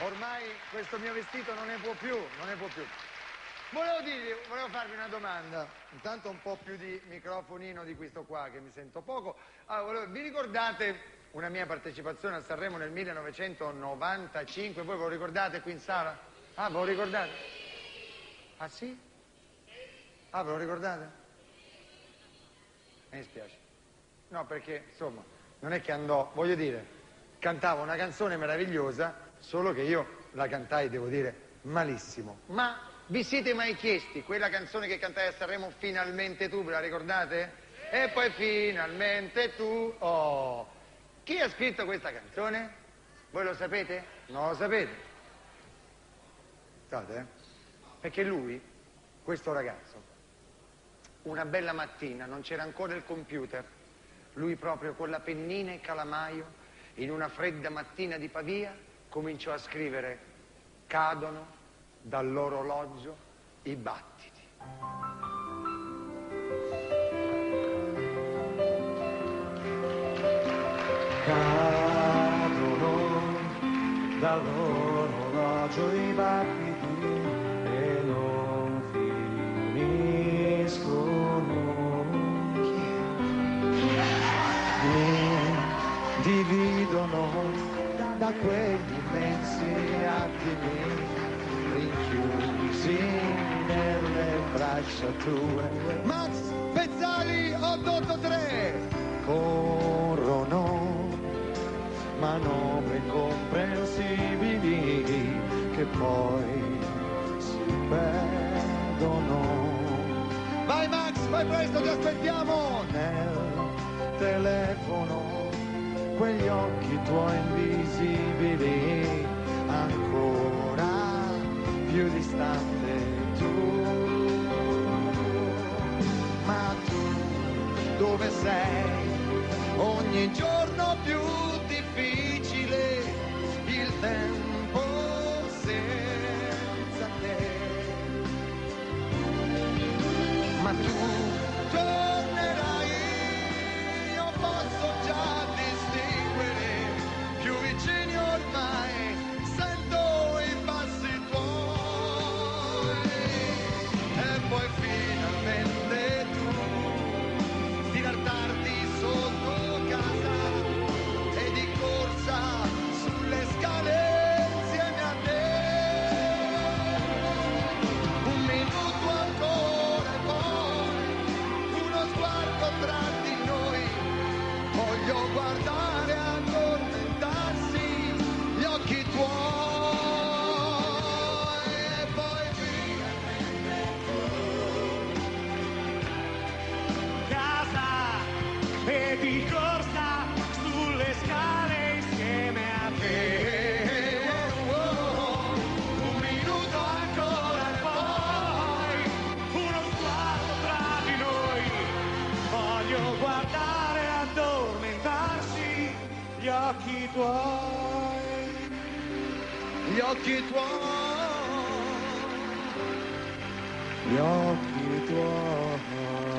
Ormai questo mio vestito non ne può più, non ne può più. Volevo farvi una domanda, intanto un po' più di microfonino di questo qua che mi sento poco. Allora, vi ricordate una mia partecipazione a Sanremo nel 1995? Voi ve lo ricordate qui in sala? Ah, ve lo ricordate? Ah sì? Ah, ve lo ricordate? Mi dispiace. No, perché insomma, non è che andò, voglio dire, cantavo una canzone meravigliosa, solo che io la cantai, devo dire, malissimo. Ma vi siete mai chiesti quella canzone che cantai a Sanremo, Finalmente tu, ve la ricordate? E poi finalmente tu, oh. Chi ha scritto questa canzone? Voi lo sapete? Non lo sapete? State, Perché lui, questo ragazzo, una bella mattina, non c'era ancora il computer, lui proprio con la pennina e calamaio, in una fredda mattina di Pavia, cominciò a scrivere: cadono dall'orologio i battiti. Cadono dall'orologio i battiti e non finiscono. Mi dividono da quegli immensi attimi rinchiusi nelle braccia tue. Max Pezzali 883 Corrono manovre incomprensibili che poi si perdono. Vai Max, vai presto, ti aspettiamo! Nel telefono quegli occhi tuoi invisibili, ancora più distante tu. Ma tu dove sei? Ogni giorno più difficile, il tempo senza te. Ma tu tornerai, io posso già distinguere, più vicini ormai sento i passi tuoi. E poi finalmente tu divertirti sotto casa e di corsa sulle scale insieme a te. Un minuto ancora e poi uno sguardo tra di noi. Voglio guardare addormentarsi gli occhi tuoi. E poi finalmente Casa e di corsa sulle scale insieme a te. un minuto ancora E poi uno sguardo tra di noi. Voglio guardare addormentarsi gli occhi tuoi. gli occhi tuoi. Gli occhi tuoi.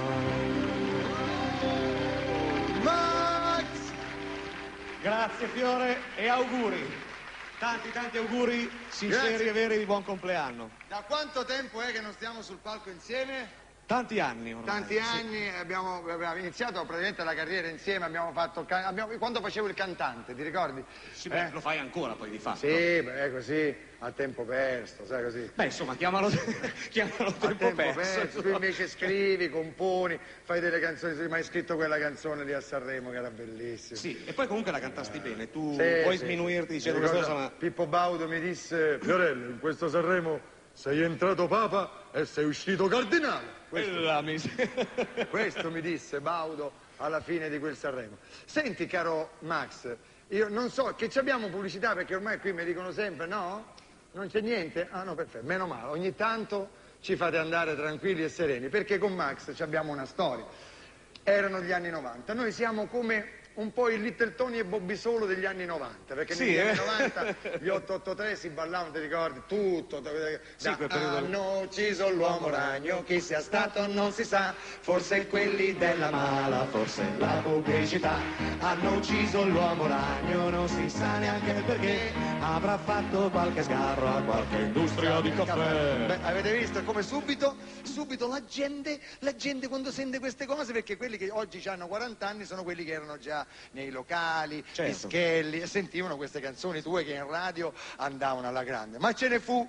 Max! Grazie Fiore e auguri. Tanti auguri sinceri Grazie. e veri di buon compleanno. Da quanto tempo è che non stiamo sul palco insieme? Tanti anni ormai. Tanti anni, abbiamo iniziato praticamente la carriera insieme, abbiamo fatto, quando facevo il cantante, ti ricordi? Sì, beh, lo fai ancora poi di fatto. Sì, beh, così, a tempo perso, sai così. Beh, insomma, chiamalo A tempo perso. tu invece scrivi, componi, fai delle canzoni, mi hai scritto quella canzone lì a Sanremo che era bellissima. Sì, e poi comunque la cantasti bene. Tu Sì, puoi sì, sminuirti sì. dicendo Mi questa ricordo, cosa, ma... Pippo Baudo mi disse: Fiorello, in questo Sanremo sei entrato papa e sei uscito cardinale. Questo mi disse Baudo alla fine di quel Sanremo. Senti, caro Max, io non so, che ci abbiamo pubblicità, perché ormai qui mi dicono sempre no? Non c'è niente? Ah no, perfetto, meno male, ogni tanto ci fate andare tranquilli e sereni, perché con Max ci abbiamo una storia. Erano gli anni 90, noi siamo come un po' il Little Tony e Bobby Solo degli anni 90, perché Sì, negli anni 90 gli 883 si ballavano, ti ricordi? Tutto. Sì, quel periodo. Hanno ucciso l'uomo ragno, chi sia stato non si sa, forse quelli della mala, forse la pubblicità. Hanno ucciso l'uomo ragno, non si sa neanche perché, avrà fatto qualche sgarro a qualche industria di caffè. Beh, avete visto come subito la gente quando sente queste cose, perché quelli che oggi hanno 40 anni sono quelli che erano già nei locali, Certo. Pischelli, e sentivano queste canzoni tue che in radio andavano alla grande. Ma ce ne fu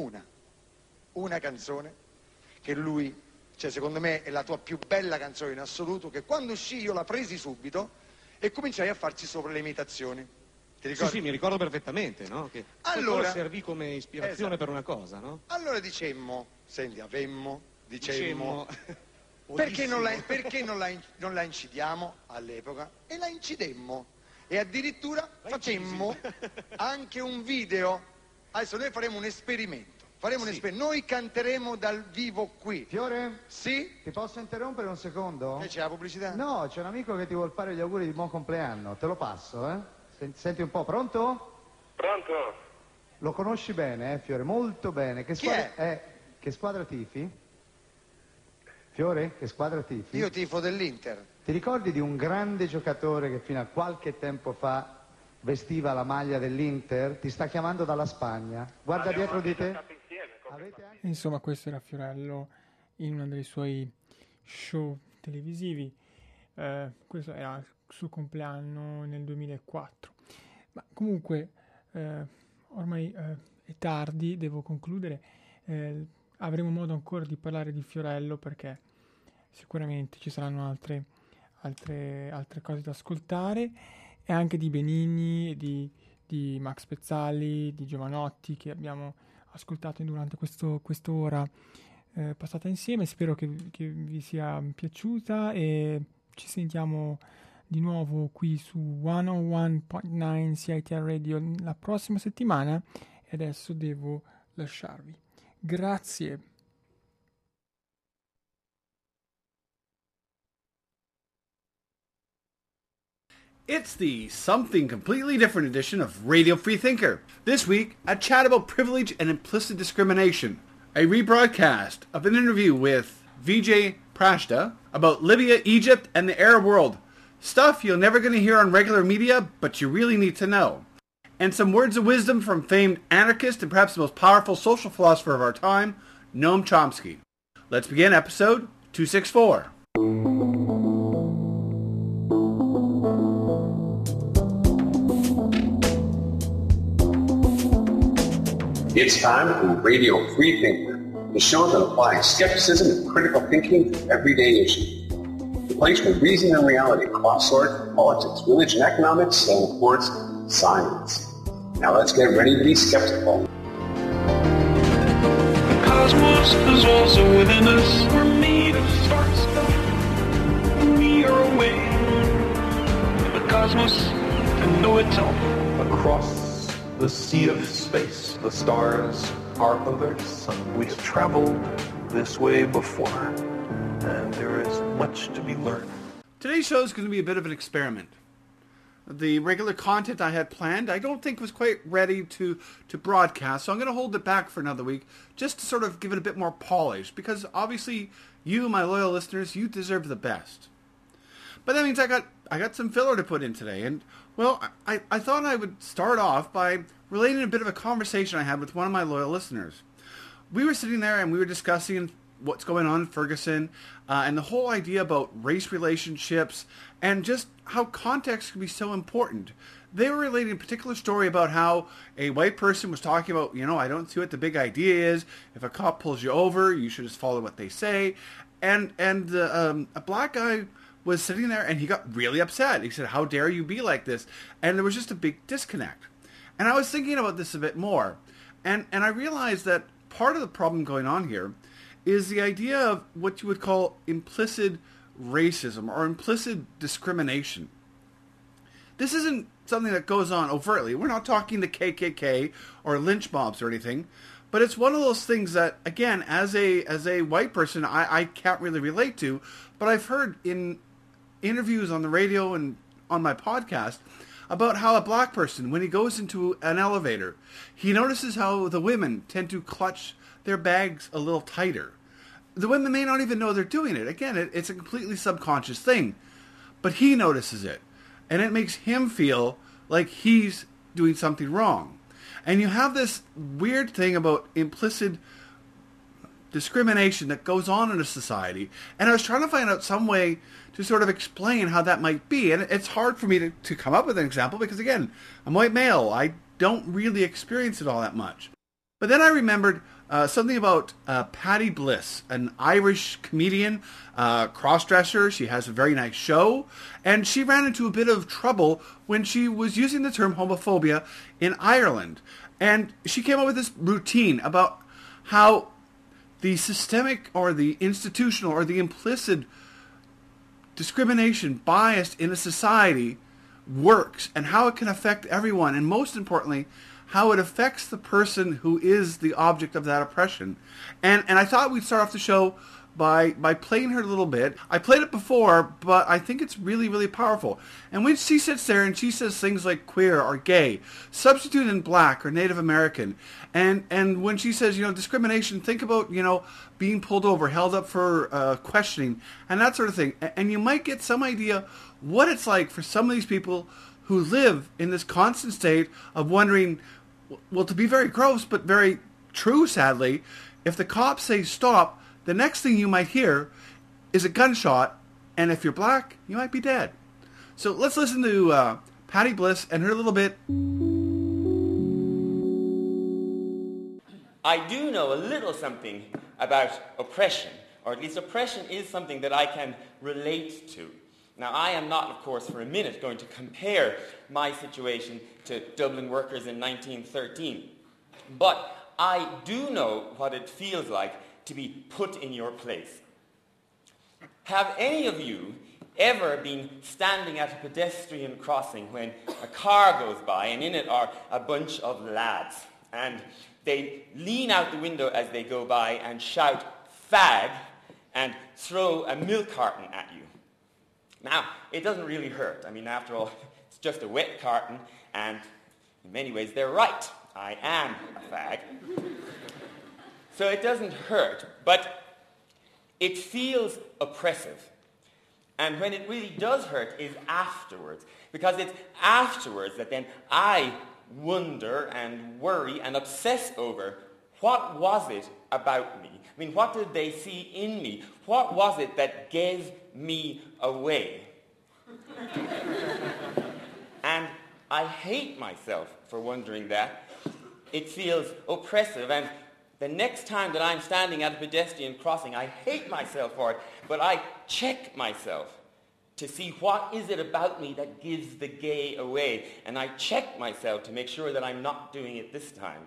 una canzone che lui, cioè secondo me è la tua più bella canzone in assoluto, che quando uscì io la presi subito e cominciai a farci sopra le imitazioni. Ti ricordi? Sì, mi ricordo perfettamente, no? Che Allora- quello servì come ispirazione Esatto. per una cosa, no? Allora dicemmo, Dicemmo... perché non la incidiamo all'epoca? E la incidemmo. E addirittura facemmo anche un video. Adesso noi faremo un esperimento. Noi canteremo dal vivo qui. Fiore, Sì? ti posso interrompere un secondo? Che c'è la pubblicità? No, c'è un amico che ti vuol fare gli auguri di buon compleanno. Te lo passo, eh? Senti un po', pronto? Pronto? Lo conosci bene, Fiore? Molto bene. Che Chi squadra che squadra tifi? Fiore, che squadra tifi? Io tifo dell'Inter. Ti ricordi di un grande giocatore che fino a qualche tempo fa vestiva la maglia dell'Inter? Ti sta chiamando dalla Spagna. Guarda dietro di te. Avete anche... Insomma, questo era Fiorello in uno dei suoi show televisivi. Questo era il suo compleanno nel 2004. Ma comunque, ormai è tardi, devo concludere. Avremo modo ancora di parlare di Fiorello, perché sicuramente ci saranno altre cose da ascoltare, e anche di Benigni, di Max Pezzali, di Giovanotti, che abbiamo ascoltato durante quest'ora passata insieme. Spero che vi sia piaciuta, e ci sentiamo di nuovo qui su 101.9 CITR Radio la prossima settimana, e adesso devo lasciarvi. Grazie. It's the Something Completely Different edition of Radio Free Thinker. This week, a chat about privilege and implicit discrimination. A rebroadcast of an interview with Vijay Prashda about Libya, Egypt, and the Arab world. Stuff you're never going to hear on regular media, but you really need to know. And some words of wisdom from famed anarchist and perhaps the most powerful social philosopher of our time, Noam Chomsky. Let's begin episode 264. It's time for Radio Free Thinker, the show that applies skepticism and critical thinking to everyday issues. The place where reason and reality cross swords politics, religion, economics, and of course, science. Now let's get ready to be skeptical. The cosmos is also within us. We're made of stars. We are away in the cosmos to know itself. Across the sea of space, the stars are others. We have traveled this way before, and there is much to be learned. Today's show is going to be a bit of an experiment. The regular content I had planned, I don't think was quite ready to broadcast, so I'm going to hold it back for another week, just to sort of give it a bit more polish, because obviously you, my loyal listeners, you deserve the best. But that means I got some filler to put in today, and well, I thought I would start off by relating a bit of a conversation I had with one of my loyal listeners. We were sitting there and we were discussing what's going on in Ferguson, and the whole idea about race relationships, and just how context can be so important. They were relating a particular story about how a white person was talking about, I don't see what the big idea is. If a cop pulls you over, you should just follow what they say. And a black guy was sitting there and he got really upset. He said, how dare you be like this? And there was just a big disconnect. And I was thinking about this a bit more. And I realized that part of the problem going on here is the idea of what you would call implicit racism or implicit discrimination. This isn't something that goes on overtly. We're not talking the KKK or lynch mobs or anything. But it's one of those things that, again, as a white person, I can't really relate to. But I've heard in interviews on the radio and on my podcast about how a black person, when he goes into an elevator, he notices how the women tend to clutch their bags a little tighter. The women may not even know they're doing it. Again, it's a completely subconscious thing. But he notices it. And it makes him feel like he's doing something wrong. And you have this weird thing about implicit discrimination that goes on in a society. And I was trying to find out some way to sort of explain how that might be. And it's hard for me to come up with an example because, again, I'm white male. I don't really experience it all that much. But then I remembered something about Patty Bliss, an Irish comedian, cross-dresser. She has a very nice show. And she ran into a bit of trouble when she was using the term homophobia in Ireland. And she came up with this routine about how the systemic or the institutional or the implicit discrimination, bias in a society works and how it can affect everyone. And most importantly, how it affects the person who is the object of that oppression. And I thought we'd start off the show by playing her a little bit. I played it before, but I think it's really, really powerful. And when she sits there and she says things like queer or gay, substitute in black or Native American, and when she says, discrimination, think about, being pulled over, held up for questioning, and that sort of thing. And you might get some idea what it's like for some of these people who live in this constant state of wondering, well, to be very gross, but very true, sadly, if the cops say stop, the next thing you might hear is a gunshot, and if you're black, you might be dead. So let's listen to Patty Bliss and her little bit. I do know a little something about oppression, or at least oppression is something that I can relate to. Now, I am not, of course, for a minute going to compare my situation to Dublin workers in 1913, but I do know what it feels like to be put in your place. Have any of you ever been standing at a pedestrian crossing when a car goes by and in it are a bunch of lads and they lean out the window as they go by and shout fag and throw a milk carton at you? Now, it doesn't really hurt. I mean, after all, it's just a wet carton, and in many ways they're right. I am a fag. So it doesn't hurt, but it feels oppressive. And when it really does hurt is afterwards, because it's afterwards that then I wonder and worry and obsess over what was it about me? I mean, what did they see in me? What was it that gave me away? And I hate myself for wondering that. It feels oppressive, and the next time that I'm standing at a pedestrian crossing, I hate myself for it, but I check myself to see what is it about me that gives the gay away, and I check myself to make sure that I'm not doing it this time.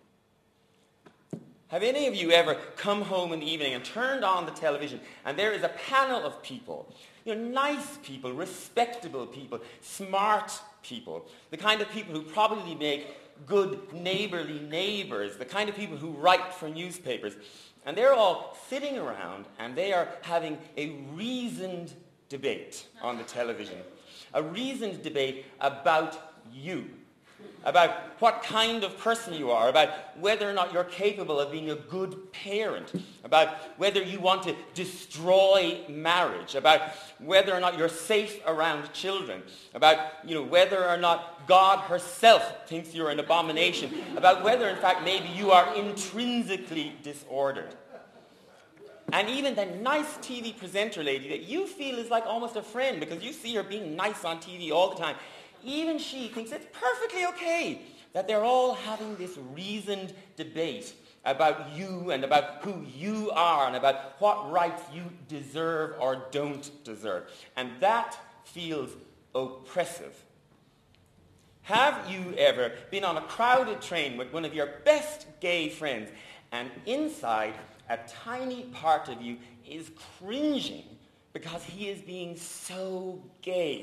Have any of you ever come home in the evening and turned on the television and there is a panel of people, nice people, respectable people, smart people, the kind of people who probably make good neighborly neighbors, the kind of people who write for newspapers, and they're all sitting around and they are having a reasoned debate on the television, a reasoned debate about you, about what kind of person you are, about whether or not you're capable of being a good parent, about whether you want to destroy marriage, about whether or not you're safe around children, about whether or not God herself thinks you're an abomination, about whether in fact maybe you are intrinsically disordered. And even the nice TV presenter lady that you feel is like almost a friend because you see her being nice on TV all the time, even she thinks it's perfectly okay that they're all having this reasoned debate about you and about who you are and about what rights you deserve or don't deserve. And that feels oppressive. Have you ever been on a crowded train with one of your best gay friends and inside a tiny part of you is cringing because he is being so gay?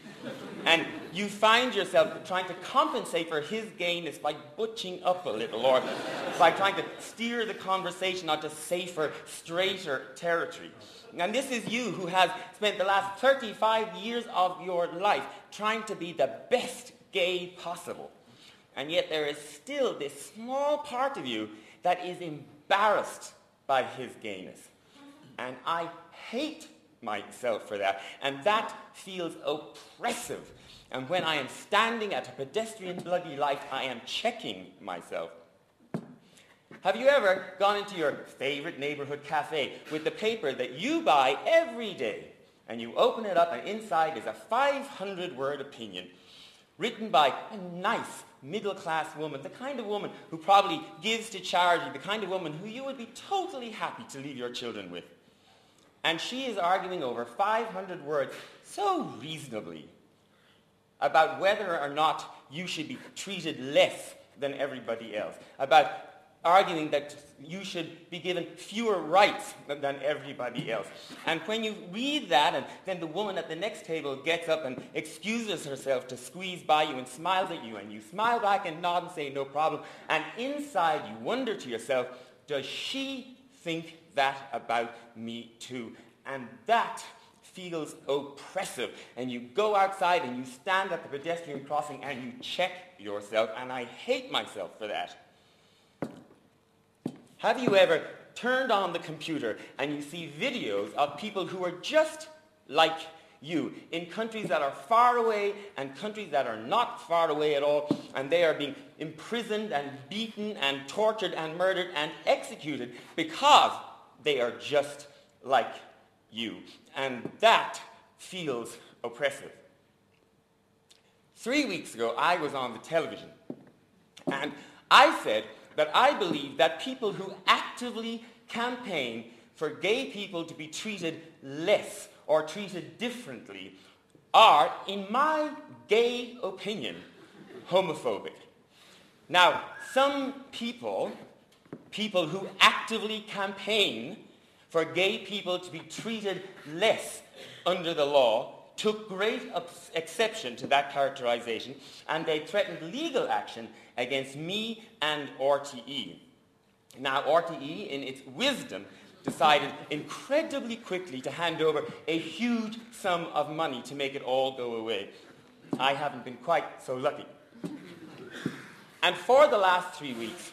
And you find yourself trying to compensate for his gayness by butching up a little, or by trying to steer the conversation onto safer, straighter territory. And this is you who has spent the last 35 years of your life trying to be the best gay possible. And yet there is still this small part of you that is embarrassed by his gayness. And I hate myself for that. And that feels oppressive. And when I am standing at a pedestrian bloody light, I am checking myself. Have you ever gone into your favorite neighborhood cafe with the paper that you buy every day, and you open it up and inside is a 500-word opinion written by a nice middle-class woman, the kind of woman who probably gives to charity, the kind of woman who you would be totally happy to leave your children with. And she is arguing over 500 words so reasonably about whether or not you should be treated less than everybody else, about arguing that you should be given fewer rights than everybody else. And when you read that, and then the woman at the next table gets up and excuses herself to squeeze by you and smiles at you, and you smile back and nod and say, no problem, and inside you wonder to yourself, does she think that about me too? And that feels oppressive. And you go outside and you stand at the pedestrian crossing and you check yourself, and I hate myself for that. Have you ever turned on the computer and you see videos of people who are just like you in countries that are far away and countries that are not far away at all, and they are being imprisoned and beaten and tortured and murdered and executed because they are just like you? And that feels oppressive. 3 weeks ago, I was on the television, and I said that I believe that people who actively campaign for gay people to be treated less or treated differently are, in my gay opinion, homophobic. Now, some people who actively campaign for gay people to be treated less under the law took great exception to that characterization, and they threatened legal action against me and RTE. Now, RTE, in its wisdom, decided incredibly quickly to hand over a huge sum of money to make it all go away. I haven't been quite so lucky. And for the last 3 weeks,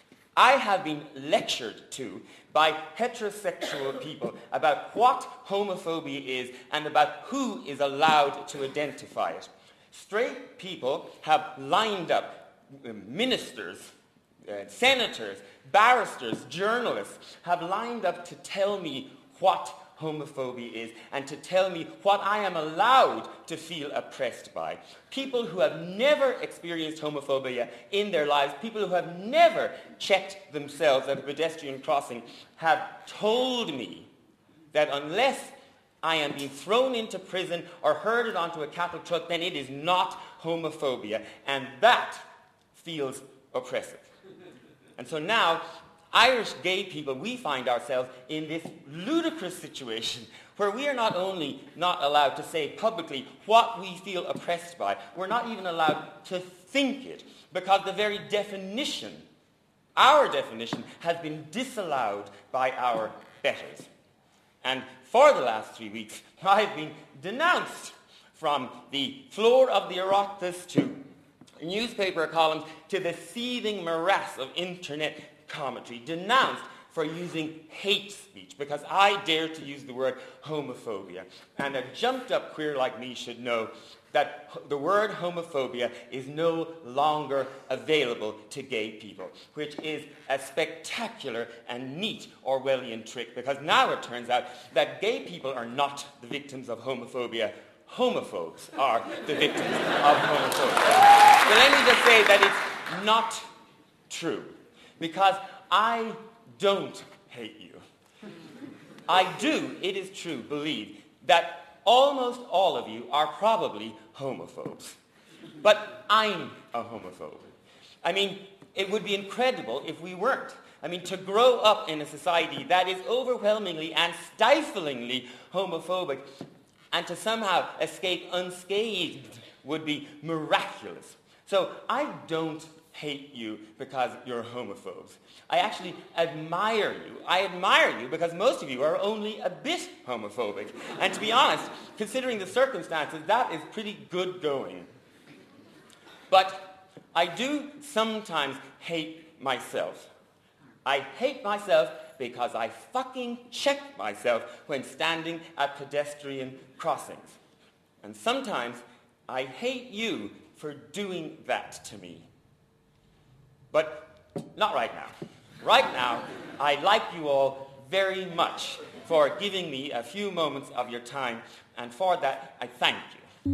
I have been lectured to by heterosexual people about what homophobia is and about who is allowed to identify it. Straight people have lined up, ministers, senators, barristers, journalists have lined up to tell me what homophobia is and to tell me what I am allowed to feel oppressed by. People who have never experienced homophobia in their lives, people who have never checked themselves at a pedestrian crossing, have told me that unless I am being thrown into prison or herded onto a cattle truck, then it is not homophobia. And that feels oppressive. And so now, Irish gay people, we find ourselves in this ludicrous situation where we are not only not allowed to say publicly what we feel oppressed by, we're not even allowed to think it, because the very definition, our definition, has been disallowed by our betters. And for the last 3 weeks, I've been denounced from the floor of the Oireachtas to newspaper columns to the seething morass of internet commentary, denounced for using hate speech because I dare to use the word homophobia. And a jumped-up queer like me should know that the word homophobia is no longer available to gay people, which is a spectacular and neat Orwellian trick, because now it turns out that gay people are not the victims of homophobia. Homophobes are the victims of homophobia. So let me just say that it's not true, because I don't hate you. I do, it is true, believe that almost all of you are probably homophobes. But I'm a homophobe. I mean, it would be incredible if we weren't. I mean, to grow up in a society that is overwhelmingly and stiflingly homophobic, and to somehow escape unscathed would be miraculous. So I don't hate you because you're homophobes. I actually admire you. I admire you because most of you are only a bit homophobic. And to be honest, considering the circumstances, that is pretty good going. But I do sometimes hate myself. I hate myself because I fucking check myself when standing at pedestrian crossings. And sometimes I hate you for doing that to me. But not right now. Right now, I like you all very much for giving me a few moments of your time, and for that, I thank you.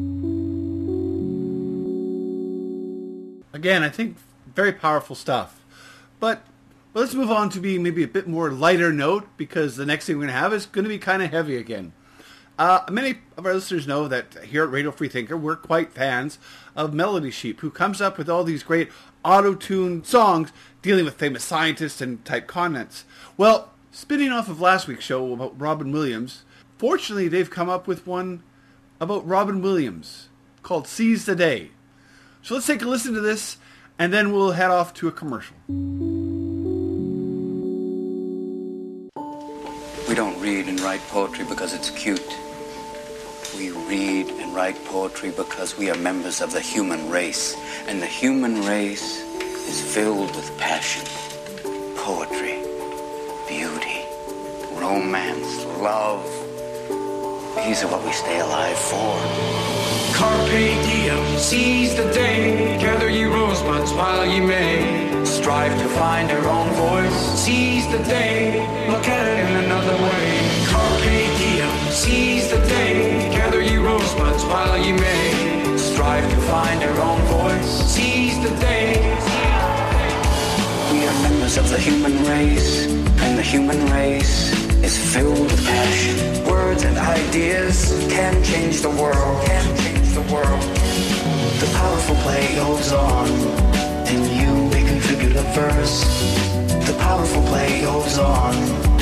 Again, I think very powerful stuff. But let's move on to be maybe a bit more lighter note, because the next thing we're going to have is going to be kind of heavy again. Many of our listeners know that here at Radio Freethinker, we're quite fans of Melody Sheep, who comes up with all these great auto-tuned songs dealing with famous scientists and type comments. Well, spinning off of last week's show about Robin Williams, fortunately they've come up with one about Robin Williams called Seize the Day. So let's take a listen to this, and then we'll head off to a commercial. We don't read and write poetry because it's cute. We read and write poetry because we are members of the human race. And the human race is filled with passion, poetry, beauty, romance, love. These are what we stay alive for. Carpe diem, seize the day. Gather ye rosebuds while ye may. Strive to find your own voice. Seize the day, look at it in another way. Carpe diem, seize the day. Gather ye rosebuds while ye may. Strive to find your own voice. Seize the day. We are members of the human race, and the human race is filled with passion. Words and ideas can change the world. The powerful play goes on, and you may contribute a verse. The powerful play goes on.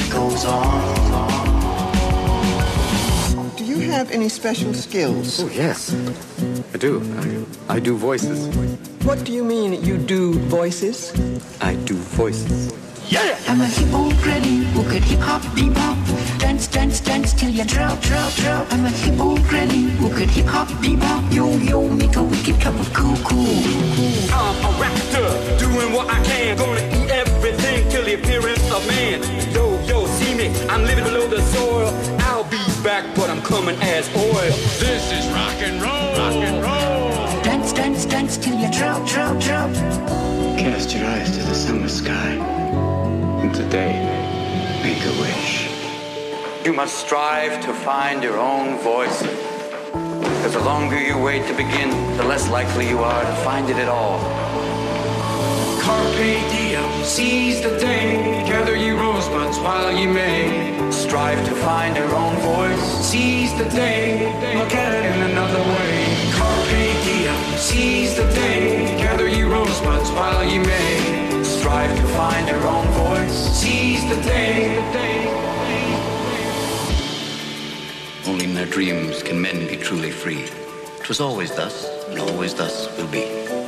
Do you have any special skills? Oh, yes. I do. I do voices. What do you mean you do voices? I do voices. Yeah! I'm a hip old granny who could hip hop, bebop, dance, dance, dance till you drop, drop, drop. I'm a hip old granny who could hip hop, bebop, yo, yo, make a wicked cup of cool, cool. I'm a raptor, doing what I can, gonna eat everything till the appearance of man. Yo, yo, see me, I'm living below the soil. I'll be back, but I'm coming as oil. This is rock and roll, rock and roll. Dance, dance, dance till you drop, drop, drop. Cast your eyes to the summer sky, and today, make a wish. You must strive to find your own voice. Because the longer you wait to begin, the less likely you are to find it at all. Carpe diem, seize the day. Gather ye rosebuds while ye may. Strive to find your own voice. Seize the day, look at it in another way. Carpe diem, seize the day. Gather ye rosebuds while ye may. Strive to find your own voice. Seize the day. Only in their dreams can men be truly free. 'Twas always thus, and always thus will be.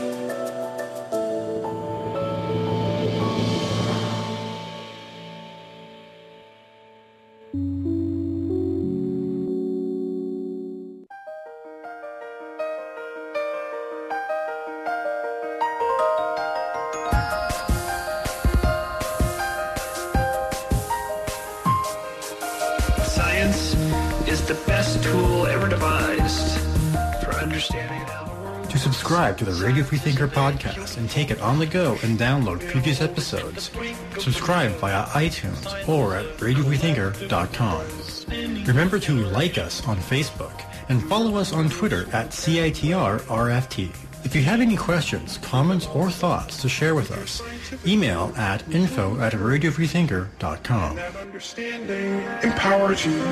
Science is the best tool ever devised for understanding how the world... To subscribe to the Radio Freethinker podcast and take it on the go and download previous episodes, subscribe via iTunes or at radiofreethinker.com. Remember to like us on Facebook and follow us on Twitter at CITRRFT. If you have any questions, comments, or thoughts to share with us, email at info@radiofreethinker.com. That understanding empowers you.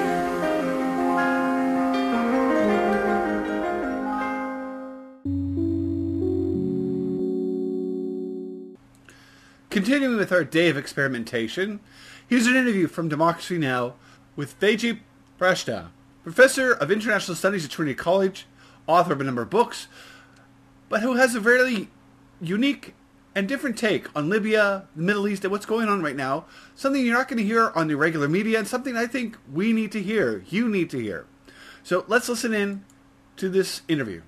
Continuing with our day of experimentation, here's an interview from Democracy Now! With Vijay Prashta, professor of international studies at Trinity College, author of a number of books, but who has a very unique and different take on Libya, the Middle East, and what's going on right now. Something you're not going to hear on the regular media, and something I think we need to hear, you need to hear. So let's listen in to this interview.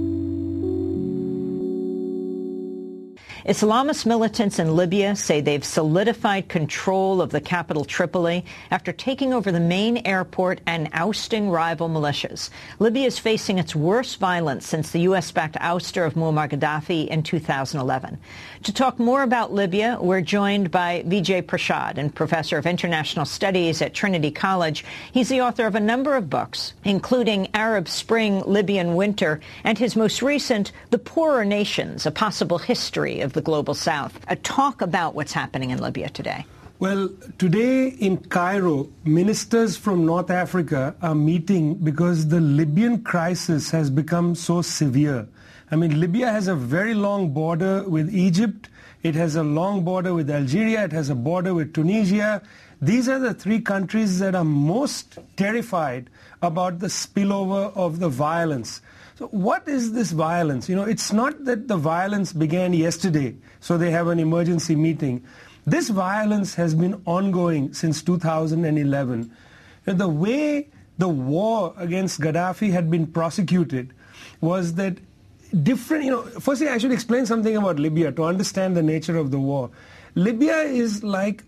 Islamist militants in Libya say they've solidified control of the capital Tripoli after taking over the main airport and ousting rival militias. Libya is facing its worst violence since the U.S.-backed ouster of Muammar Gaddafi in 2011. To talk more about Libya, we're joined by Vijay Prashad, a professor of international studies at Trinity College. He's the author of a number of books, including Arab Spring, Libyan Winter, and his most recent, The Poorer Nations, A Possible History of the Global South. A talk about what's happening in Libya today. Well, today in Cairo, ministers from North Africa are meeting because the Libyan crisis has become so severe. I mean, Libya has a very long border with Egypt. It has a long border with Algeria. It has a border with Tunisia. These are the three countries that are most terrified about the spillover of the violence. So what is this violence? You know, it's not that the violence began yesterday, so they have an emergency meeting. This violence has been ongoing since 2011. And the way the war against Gaddafi had been prosecuted was that firstly I should explain something about Libya to understand the nature of the war. Libya is like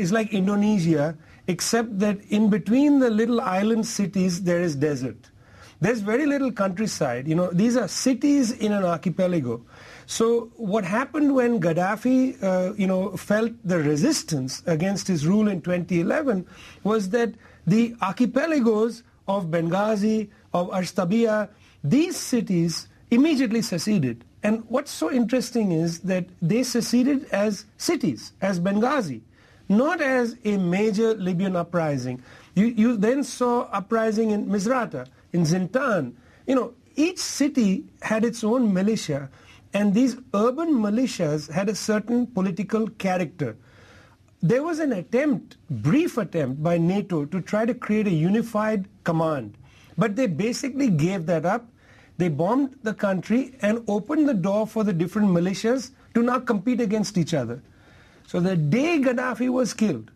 Indonesia, except that in between the little island cities there is desert. There's very little countryside. You know, these are cities in an archipelago. So what happened when Gaddafi, felt the resistance against his rule in 2011 was that the archipelagos of Benghazi, of Ashtabia, these cities immediately seceded. And what's so interesting is that they seceded as cities, as Benghazi, not as a major Libyan uprising. You then saw uprising in Misrata, in Zintan. You know, each city had its own militia, and these urban militias had a certain political character. There was an attempt, brief attempt by NATO to try to create a unified command, but they basically gave that up. They bombed the country and opened the door for the different militias to now compete against each other. So the day Gaddafi was killed,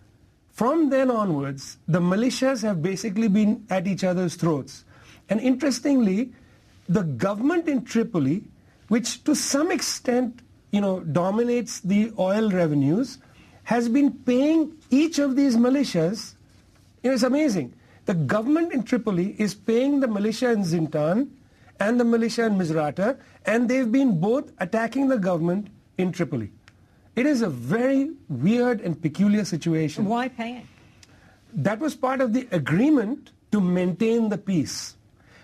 from then onwards, the militias have basically been at each other's throats. And interestingly, the government in Tripoli, which to some extent, dominates the oil revenues, has been paying each of these militias. It's amazing. The government in Tripoli is paying the militia in Zintan and the militia in Misrata, and they've been both attacking the government in Tripoli. It is a very weird and peculiar situation. Why paying? That was part of the agreement to maintain the peace.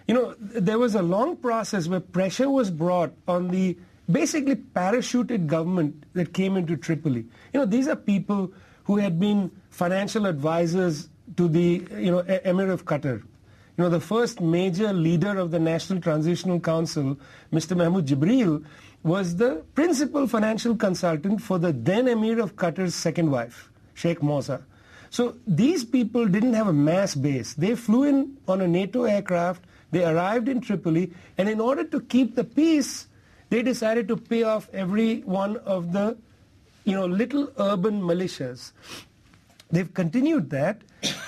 There was a long process where pressure was brought on the basically parachuted government that came into Tripoli. These are people who had been financial advisors to the Emir of Qatar. The first major leader of the National Transitional Council, Mr. Mahmoud Jibril, was the principal financial consultant for the then Emir of Qatar's second wife, Sheikh Mossa. So these people didn't have a mass base. They flew in on a NATO aircraft, they arrived in Tripoli, and in order to keep the peace, they decided to pay off every one of the little urban militias. They've continued that.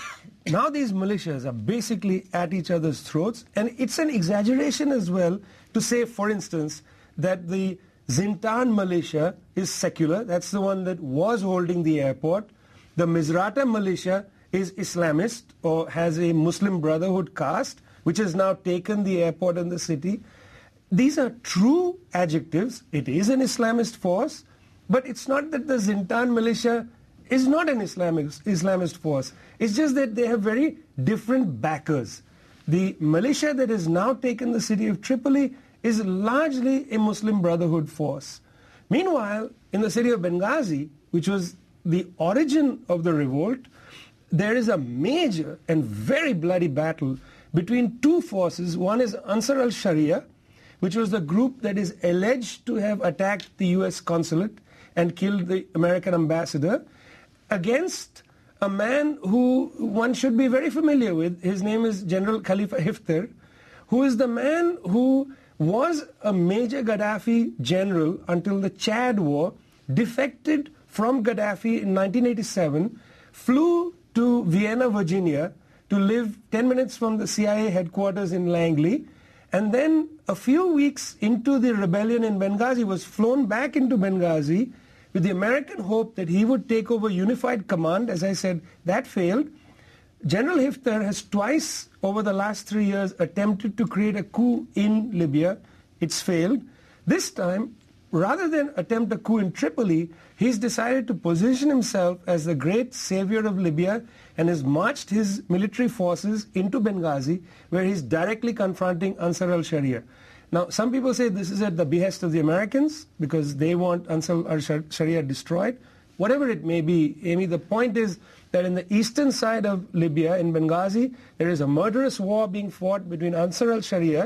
Now these militias are basically at each other's throats, and it's an exaggeration as well to say, for instance, that the Zintan militia is secular. That's the one that was holding the airport. The Misrata militia is Islamist or has a Muslim Brotherhood caste, which has now taken the airport and the city. These are true adjectives. It is an Islamist force, but it's not that the Zintan militia is not an Islamist force. It's just that they have very different backers. The militia that has now taken the city of Tripoli is largely a Muslim Brotherhood force. Meanwhile, in the city of Benghazi, which was the origin of the revolt, there is a major and very bloody battle between two forces. One is Ansar al-Sharia, which was the group that is alleged to have attacked the US consulate and killed the American ambassador, against a man who one should be very familiar with. His name is General Khalifa Haftar, who is the man who was a major Gaddafi general until the Chad War, defected from Gaddafi in 1987, flew to Vienna, Virginia, to live 10 minutes from the CIA headquarters in Langley, and then a few weeks into the rebellion in Benghazi was flown back into Benghazi with the American hope that he would take over unified command. As I said, that failed. General Haftar has twice over the last 3 years attempted to create a coup in Libya. It's failed. This time, rather than attempt a coup in Tripoli, he's decided to position himself as the great savior of Libya and has marched his military forces into Benghazi, where he's directly confronting Ansar al-Sharia. Now, some people say this is at the behest of the Americans because they want Ansar al-Sharia destroyed. Whatever it may be, Amy, the point is that in the eastern side of Libya, in Benghazi, there is a murderous war being fought between Ansar al-Sharia,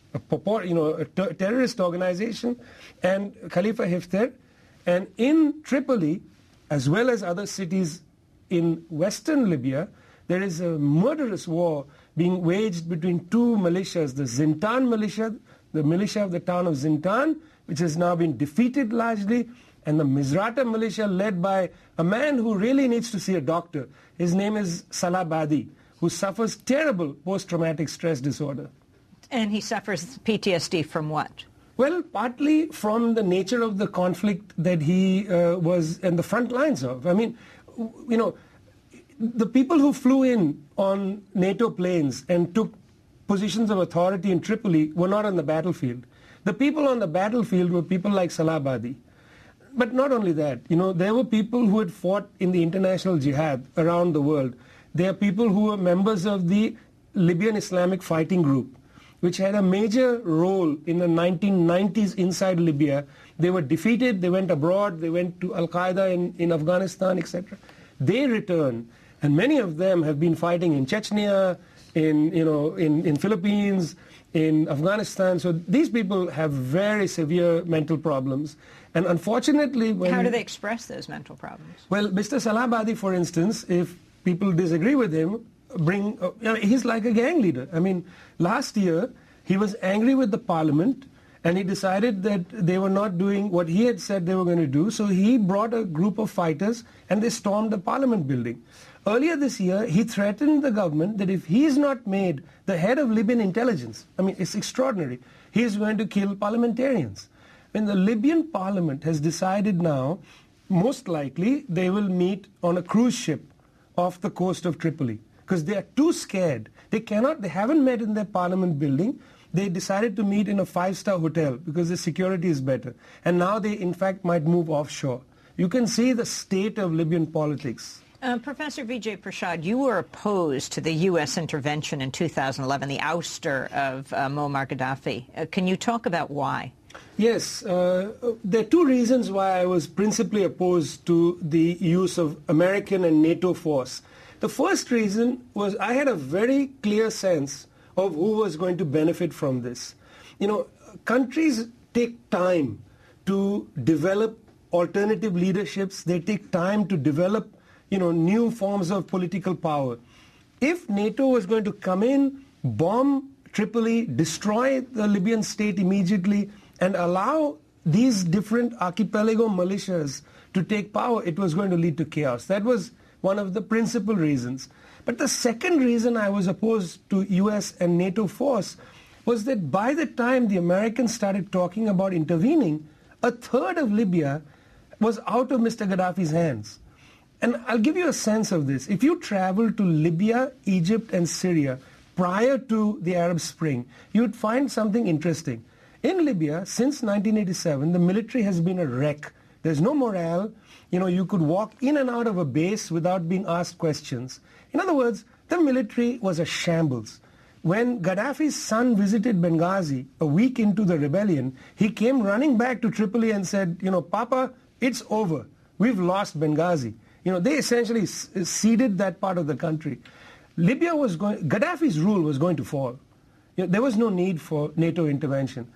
a terrorist organization, and Khalifa Haftar. And in Tripoli, as well as other cities in western Libya, there is a murderous war being waged between two militias, the Zintan militia, the militia of the town of Zintan, which has now been defeated largely, and the Misrata militia led by a man who really needs to see a doctor. His name is Salah Badi, who suffers terrible post-traumatic stress disorder. And he suffers PTSD from what? Well, partly from the nature of the conflict that he was in the front lines of. I mean, you know, the people who flew in on NATO planes and took positions of authority in Tripoli were not on the battlefield. The people on the battlefield were people like Salah Badi. But not only that, you know, there were people who had fought in the international jihad around the world. There are people who were members of the Libyan Islamic Fighting Group, which had a major role in the 1990s inside Libya. They were defeated, they went abroad, they went to Al-Qaeda in Afghanistan, etc. They returned, and many of them have been fighting in Chechnya, in Philippines, in Afghanistan. So these people have very severe mental problems. And unfortunately, how do they express those mental problems? Well, Mr. Salah Badi, for instance, if people disagree with him, he's like a gang leader. I mean, last year he was angry with the parliament and he decided that they were not doing what he had said they were going to do. So he brought a group of fighters and they stormed the parliament building. Earlier this year, he threatened the government that if he is not made the head of Libyan intelligence, I mean, it's extraordinary, he is going to kill parliamentarians. And the Libyan parliament has decided now, most likely, they will meet on a cruise ship off the coast of Tripoli because they are too scared. They haven't met in their parliament building. They decided to meet in a 5-star hotel because the security is better. And now they, in fact, might move offshore. You can see the state of Libyan politics. Professor Vijay Prashad, you were opposed to the U.S. intervention in 2011, the ouster of Muammar Gaddafi. Can you talk about why? Yes, there are two reasons why I was principally opposed to the use of American and NATO force. The first reason was I had a very clear sense of who was going to benefit from this. You know, countries take time to develop alternative leaderships. They take time to develop, new forms of political power. If NATO was going to come in, bomb Tripoli, destroy the Libyan state immediately, and allow these different archipelago militias to take power, it was going to lead to chaos. That was one of the principal reasons. But the second reason I was opposed to US and NATO force was that by the time the Americans started talking about intervening, a third of Libya was out of Mr. Gaddafi's hands. And I'll give you a sense of this. If you travel to Libya, Egypt, and Syria prior to the Arab Spring, you'd find something interesting. In Libya, since 1987, the military has been a wreck. There's no morale. You could walk in and out of a base without being asked questions. In other words, the military was a shambles. When Gaddafi's son visited Benghazi a week into the rebellion, he came running back to Tripoli and said, Papa, it's over. We've lost Benghazi. They essentially ceded that part of the country. Gaddafi's rule was going to fall. There was no need for NATO intervention.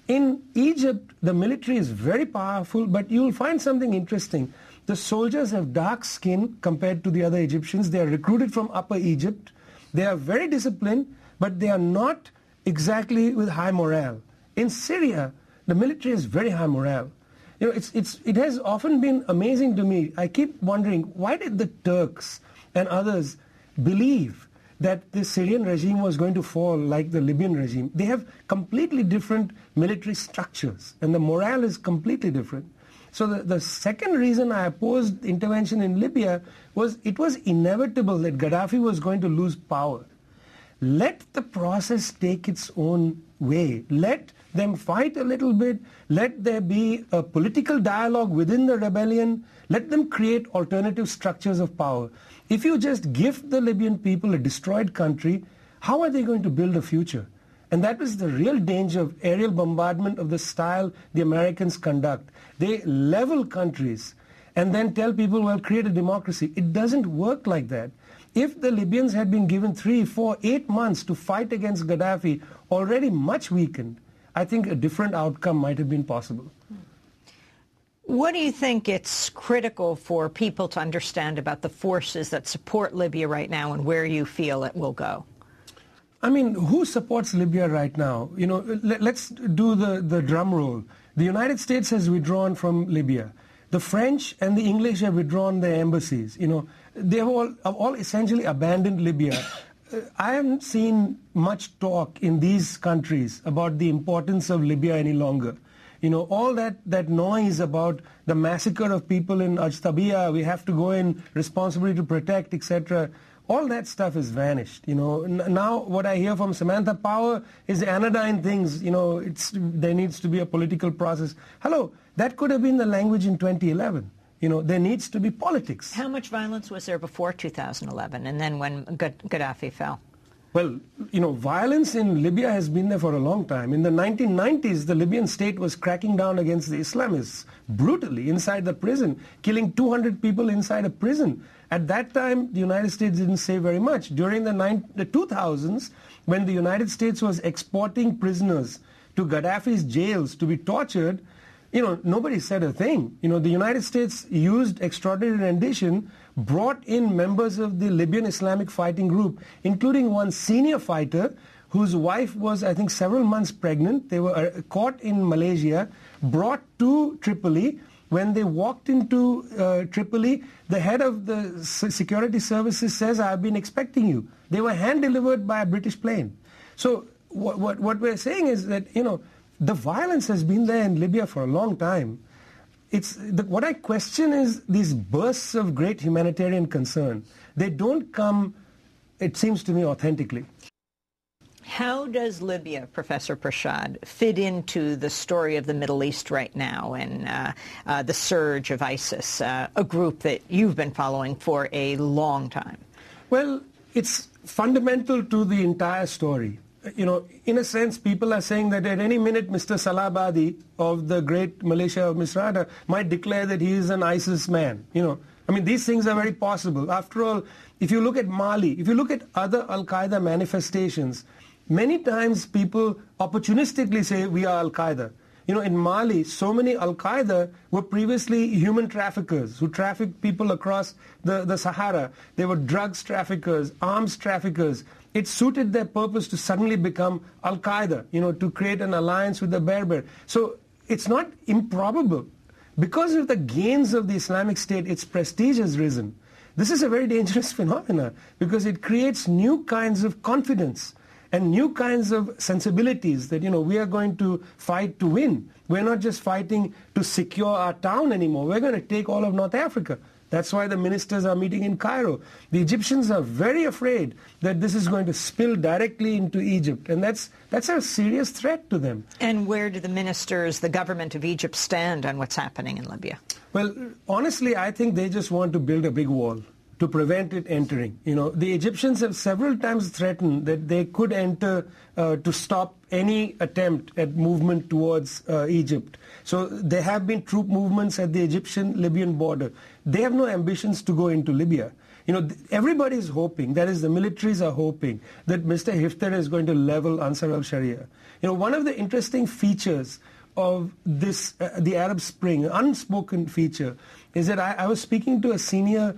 In Egypt, the military is very powerful, but you'll find something interesting. The soldiers have dark skin compared to the other Egyptians. They are recruited from Upper Egypt. They are very disciplined, but they are not exactly with high morale. In Syria, the military is very high morale. You know, it has often been amazing to me. I keep wondering, why did the Turks and others believe that the Syrian regime was going to fall like the Libyan regime? They have completely different military structures, and the morale is completely different. So the second reason I opposed intervention in Libya was it was inevitable that Gaddafi was going to lose power. Let the process take its own way. Let them fight a little bit. Let there be a political dialogue within the rebellion. Let them create alternative structures of power. If you just give the Libyan people a destroyed country, how are they going to build a future? And that was the real danger of aerial bombardment of the style the Americans conduct. They level countries and then tell people, well, create a democracy. It doesn't work like that. If the Libyans had been given 3, 4, 8 months to fight against Gaddafi, already much weakened, I think a different outcome might have been possible. What do you think it's critical for people to understand about the forces that support Libya right now and where you feel it will go? I mean, who supports Libya right now? You know, let's do the drum roll. The United States has withdrawn from Libya. The French and the English have withdrawn their embassies. You know, they have all essentially abandoned Libya. I haven't seen much talk in these countries about the importance of Libya any longer. You know, all that noise about the massacre of people in Ajtabia, we have to go in, responsibility to protect, etc., all that stuff has vanished. You know, now what I hear from Samantha Power is anodyne things. You know, there needs to be a political process. Hello, that could have been the language in 2011. You know, there needs to be politics. How much violence was there before 2011 and then when Gaddafi fell? Well, you know, violence in Libya has been there for a long time. In the 1990s, the Libyan state was cracking down against the Islamists brutally inside the prison, killing 200 people inside a prison. At that time, the United States didn't say very much. During the 2000s, when the United States was exporting prisoners to Gaddafi's jails to be tortured, you know, nobody said a thing. You know, the United States used extraordinary rendition, brought in members of the Libyan Islamic Fighting Group, including one senior fighter whose wife was, I think, several months pregnant. They were caught in Malaysia, brought to Tripoli. When they walked into Tripoli, the head of the security services says, I've been expecting you. They were hand-delivered by a British plane. So what we're saying is that, you know, the violence has been there in Libya for a long time. What I question is these bursts of great humanitarian concern. They don't come, it seems to me, authentically. How does Libya, Professor Prashad, fit into the story of the Middle East right now and the surge of ISIS, a group that you've been following for a long time? Well, it's fundamental to the entire story. You know, in a sense, people are saying that at any minute Mr. Salah Abadi of the great Malaysia of Misrata might declare that he is an ISIS man. You know, I mean, these things are very possible. After all, if you look at Mali, if you look at other Al-Qaeda manifestations, many times people opportunistically say we are Al-Qaeda. You know, in Mali, so many Al-Qaeda were previously human traffickers who trafficked people across the Sahara. They were drugs traffickers, arms traffickers. It suited their purpose to suddenly become Al-Qaeda, you know, to create an alliance with the Berber. So it's not improbable. Because of the gains of the Islamic State, its prestige has risen. This is a very dangerous phenomenon because it creates new kinds of confidence and new kinds of sensibilities that, you know, we are going to fight to win. We're not just fighting to secure our town anymore. We're going to take all of North Africa. That's why the ministers are meeting in Cairo. The Egyptians are very afraid that this is going to spill directly into Egypt, and that's a serious threat to them. And where do the ministers, the government of Egypt, stand on what's happening in Libya? Well, honestly, I think they just want to build a big wall. to prevent it entering. The Egyptians have several times threatened that they could enter to stop any attempt at movement towards Egypt. So there have been troop movements at the Egyptian-Libyan border. They have no ambitions to go into Libya. Everybody is hoping, that is the militaries are hoping, that Mr. Hifter is going to level Ansar al-Sharia. One of the interesting features of this, the Arab Spring, unspoken feature, is that I was speaking to a senior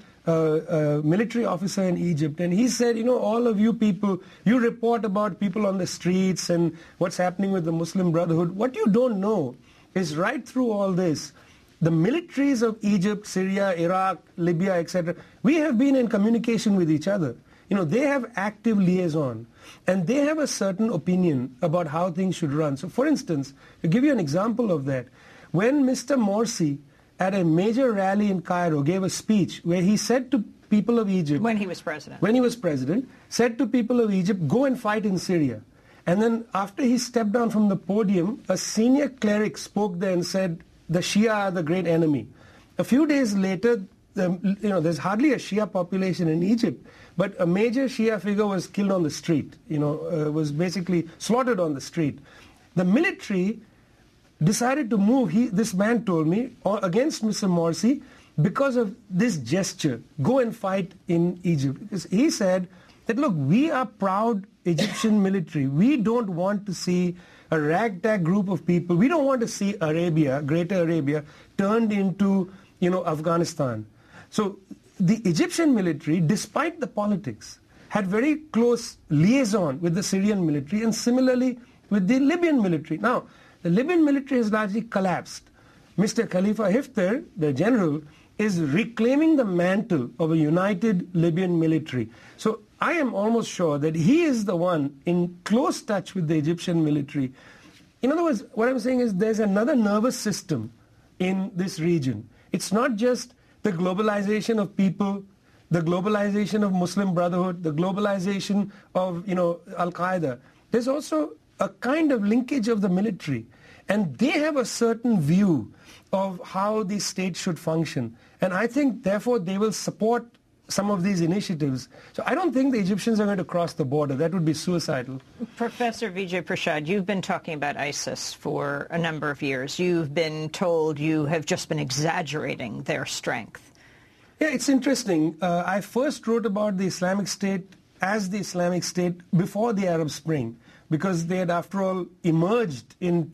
military officer in Egypt, and he said, all of you people, you report about people on the streets and what's happening with the Muslim Brotherhood. What you don't know is right through all this, the militaries of Egypt, Syria, Iraq, Libya, etc., we have been in communication with each other. They have active liaison, and they have a certain opinion about how things should run. So, for instance, to give you an example of that, when Mr. Morsi at a major rally in Cairo gave a speech where he said to people of Egypt... When he was president, said to people of Egypt, go and fight in Syria. And then after he stepped down from the podium, a senior cleric spoke there and said, the Shia are the great enemy. A few days later, there's hardly a Shia population in Egypt, but a major Shia figure was killed on the street, was basically slaughtered on the street. The military decided to move, this man told me, against Mr. Morsi because of this gesture, go and fight in Egypt. Because he said that, look, we are proud Egyptian military. We don't want to see a ragtag group of people. We don't want to see Arabia, Greater Arabia, turned into, Afghanistan. So the Egyptian military, despite the politics, had very close liaison with the Syrian military and similarly with the Libyan military. Now, the Libyan military has largely collapsed. Mr. Khalifa Hifter, the general, is reclaiming the mantle of a united Libyan military. So I am almost sure that he is the one in close touch with the Egyptian military. In other words, what I'm saying is there's another nervous system in this region. It's not just the globalization of people, the globalization of Muslim Brotherhood, the globalization of, Al-Qaeda. There's also a kind of linkage of the military. And they have a certain view of how the state should function. And I think, therefore, they will support some of these initiatives. So I don't think the Egyptians are going to cross the border. That would be suicidal. Professor Vijay Prashad, you've been talking about ISIS for a number of years. You've been told you have just been exaggerating their strength. Yeah, it's interesting. I first wrote about the Islamic State as the Islamic State before the Arab Spring, because they had, after all, emerged in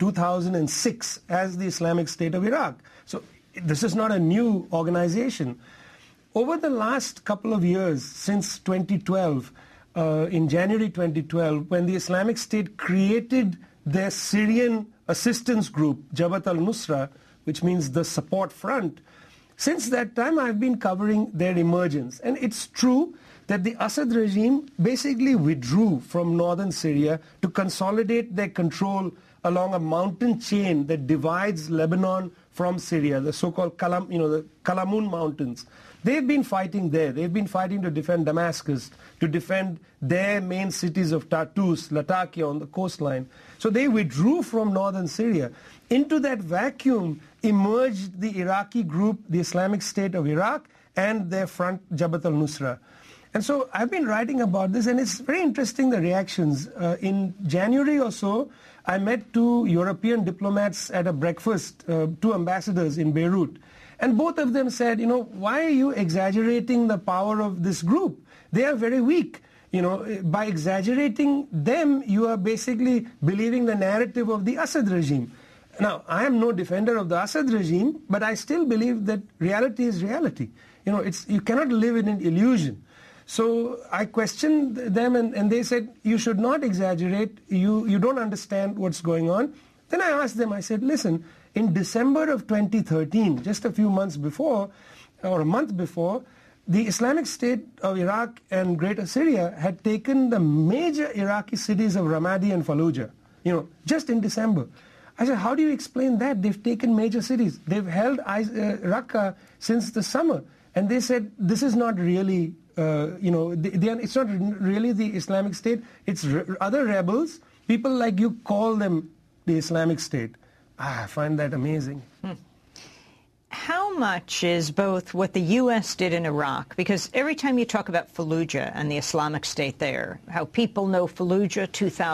2006 as the Islamic State of Iraq. So this is not a new organization. Over the last couple of years, since 2012, in January 2012, when the Islamic State created their Syrian assistance group, Jabhat al-Nusra, which means the support front, since that time I've been covering their emergence. And it's true that the Assad regime basically withdrew from northern Syria to consolidate their control along a mountain chain that divides Lebanon from Syria, the so-called the Kalamun Mountains. They've been fighting there. They've been fighting to defend Damascus, to defend their main cities of Tartus, Latakia on the coastline. So they withdrew from northern Syria. Into that vacuum emerged the Iraqi group, the Islamic State of Iraq, and their front, Jabhat al-Nusra. And so I've been writing about this, and it's very interesting, the reactions. In January or so, I met two European diplomats at a breakfast, two ambassadors in Beirut. And both of them said, why are you exaggerating the power of this group? They are very weak. By exaggerating them, you are basically believing the narrative of the Assad regime. Now, I am no defender of the Assad regime, but I still believe that reality is reality. You cannot live in an illusion. So I questioned them, and they said, you should not exaggerate. You don't understand what's going on. Then I asked them, I said, listen, in December of 2013, just a few months before, or a month before, the Islamic State of Iraq and Greater Syria had taken the major Iraqi cities of Ramadi and Fallujah, just in December. I said, how do you explain that? They've taken major cities. They've held Raqqa since the summer. And they said, this is not really, it's not really the Islamic State. It's other rebels. People like you call them the Islamic State. I find that amazing. how much is both what the U.S. did in Iraq, because every time you talk about Fallujah and the Islamic State there, how people know Fallujah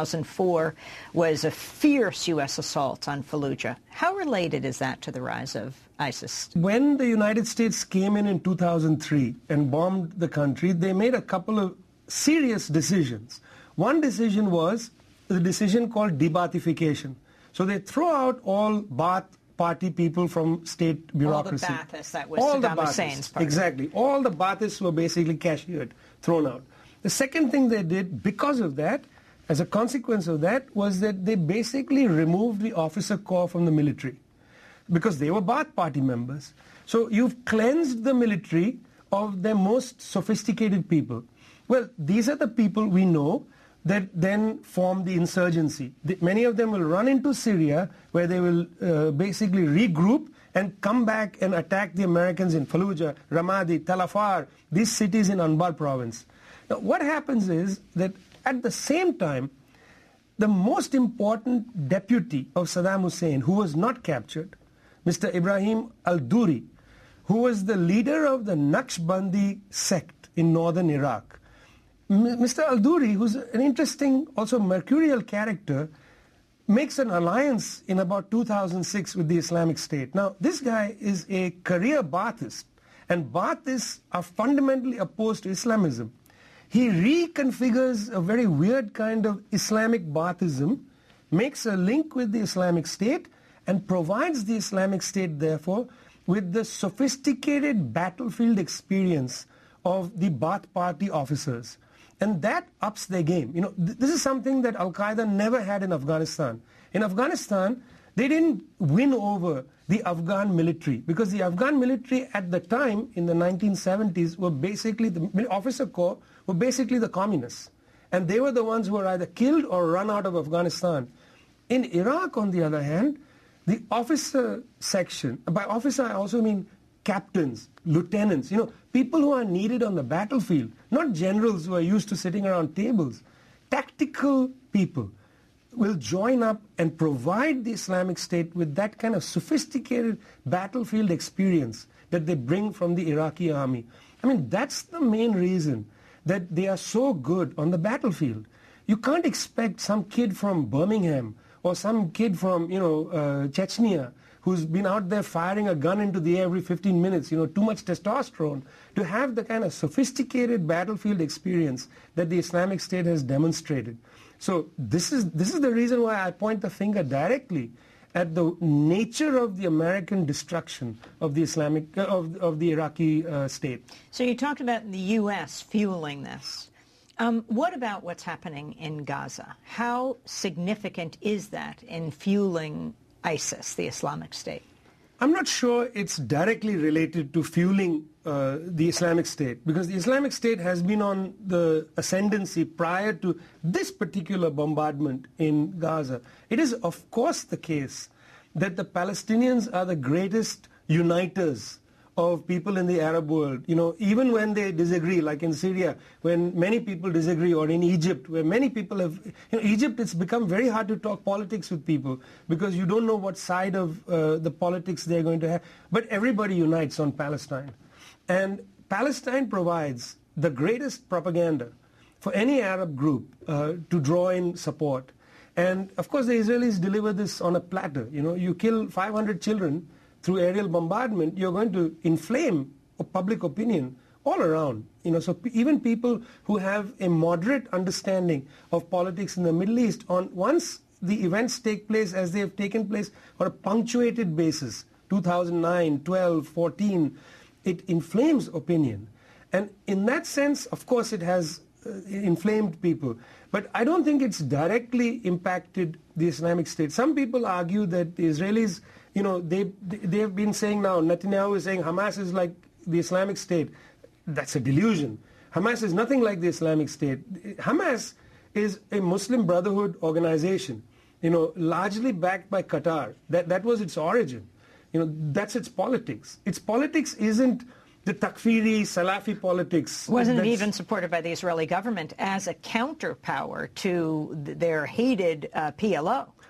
2004 was a fierce U.S. assault on Fallujah. How related is that to the rise of ISIS? When the United States came in 2003 and bombed the country, they made a couple of serious decisions. One decision was the decision called de-Baathification. So they throw out all Baath party people from state bureaucracy. All the Baathists, that was Saddam Hussein's party. Exactly. All the Baathists were basically cashiered, thrown out. The second thing they did because of that, as a consequence of that, was that they basically removed the officer corps from the military because they were Baath party members. So you've cleansed the military of their most sophisticated people. Well, these are the people we know that then form the insurgency. Many of them will run into Syria, where they will basically regroup and come back and attack the Americans in Fallujah, Ramadi, Tal Afar, these cities in Anbar province. Now, what happens is that at the same time, the most important deputy of Saddam Hussein, who was not captured, Mr. Ibrahim al-Duri, who was the leader of the Naqshbandi sect in northern Iraq, Mr. al-Duri, who's an interesting, also mercurial character, makes an alliance in about 2006 with the Islamic State. Now, this guy is a career Baathist, and Baathists are fundamentally opposed to Islamism. He reconfigures a very weird kind of Islamic Baathism, makes a link with the Islamic State, and provides the Islamic State, therefore, with the sophisticated battlefield experience of the Baath party officers. And that ups their game. You know, this is something that Al-Qaeda never had in Afghanistan. In Afghanistan, they didn't win over the Afghan military because the Afghan military at the time in the 1970s were basically, the officer corps were basically the communists. And they were the ones who were either killed or run out of Afghanistan. In Iraq, on the other hand, the officer section, by officer I also mean captains, lieutenants, people who are needed on the battlefield, not generals who are used to sitting around tables. Tactical people will join up and provide the Islamic State with that kind of sophisticated battlefield experience that they bring from the Iraqi army. I mean, that's the main reason that they are so good on the battlefield. You can't expect some kid from Birmingham or some kid from, Chechnya who's been out there firing a gun into the air every 15 minutes, too much testosterone, to have the kind of sophisticated battlefield experience that the Islamic State has demonstrated. So this is the reason why I point the finger directly at the nature of the American destruction of the of the Iraqi state. So you talked about the U.S. fueling this. What about what's happening in Gaza? How significant is that in fueling ISIS, the Islamic State? I'm not sure it's directly related to fueling the Islamic State, because the Islamic State has been on the ascendancy prior to this particular bombardment in Gaza. It is, of course, the case that the Palestinians are the greatest uniters of people in the Arab world. Even when they disagree, like in Syria, when many people disagree, or in Egypt, where many people have, Egypt, it's become very hard to talk politics with people because you don't know what side of the politics they're going to have. But everybody unites on Palestine. And Palestine provides the greatest propaganda for any Arab group to draw in support. And of course, the Israelis deliver this on a platter. You kill 500 children through aerial bombardment, you're going to inflame public opinion all around. So even people who have a moderate understanding of politics in the Middle East, once the events take place as they have taken place on a punctuated basis, 2009, 12, 14, it inflames opinion. And in that sense, of course, it has inflamed people. But I don't think it's directly impacted the Islamic State. Some people argue that the Israelis, they have been saying now, Netanyahu is saying Hamas is like the Islamic State. That's a delusion. Hamas is nothing like the Islamic State. Hamas is a Muslim Brotherhood organization, largely backed by Qatar. That was its origin. That's its politics. Its politics isn't the Takfiri, Salafi politics. Wasn't it even supported by the Israeli government as a counterpower to their hated PLO?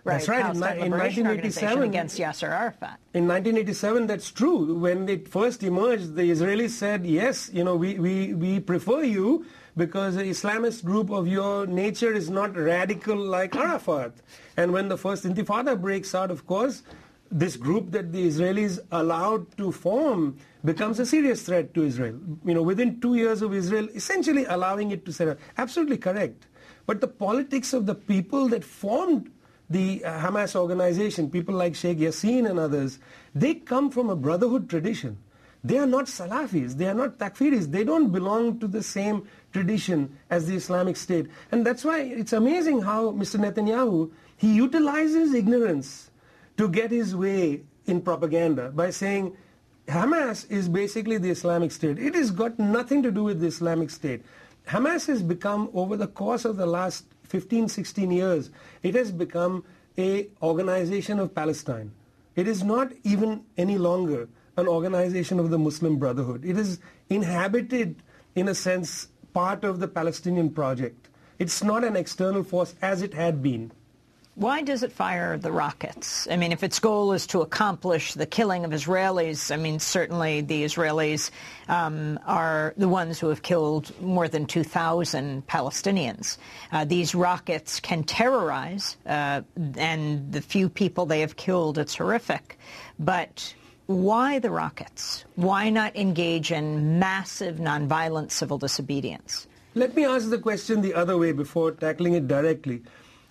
Right, That's right. Palestine In Liberation Organization 1987, against Yasser Arafat. In 1987, that's true. When it first emerged, the Israelis said, yes, we prefer you because the Islamist group of your nature is not radical like Arafat. And when the first Intifada breaks out, of course, this group that the Israelis allowed to form becomes a serious threat to Israel. Within 2 years of Israel essentially allowing it to set up. Absolutely correct. But the politics of the people that formed the Hamas organization, people like Sheikh Yassin and others, they come from a brotherhood tradition. They are not Salafis, they are not Takfiris, they don't belong to the same tradition as the Islamic State. And that's why it's amazing how Mr. Netanyahu, he utilizes ignorance to get his way in propaganda by saying Hamas is basically the Islamic State. It has got nothing to do with the Islamic State. Hamas has become, over the course of the last 15, 16 years, it has become an organization of Palestine. It is not even any longer an organization of the Muslim Brotherhood. It is inhabited, in a sense, part of the Palestinian project. It's not an external force as it had been. Why does it fire the rockets? I mean, if its goal is to accomplish the killing of Israelis, I mean, certainly the Israelis are the ones who have killed more than 2,000 Palestinians. These rockets can terrorize, and the few people they have killed, it's horrific. But why the rockets? Why not engage in massive nonviolent civil disobedience? Let me ask the question the other way before tackling it directly.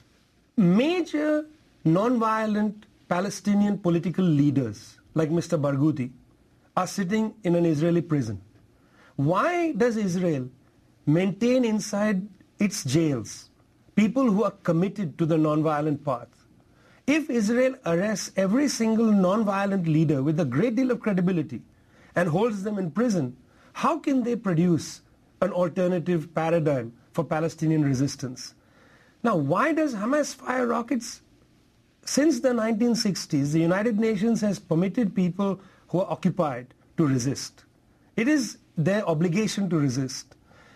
Major non-violent Palestinian political leaders like Mr. Barghouti are sitting in an Israeli prison. Why does Israel maintain inside its jails people who are committed to the non-violent path? If Israel arrests every single non-violent leader with a great deal of credibility and holds them in prison, how can they produce an alternative paradigm for Palestinian resistance? Now, why does Hamas fire rockets? Since the 1960s, the United Nations has permitted people who are occupied to resist. It is their obligation to resist.